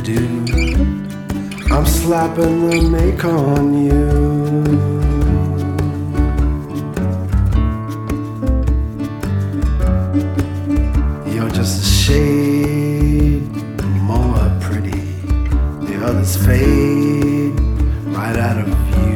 do. I'm slapping the make on you. You're just a shade more pretty. The others fade right out of view.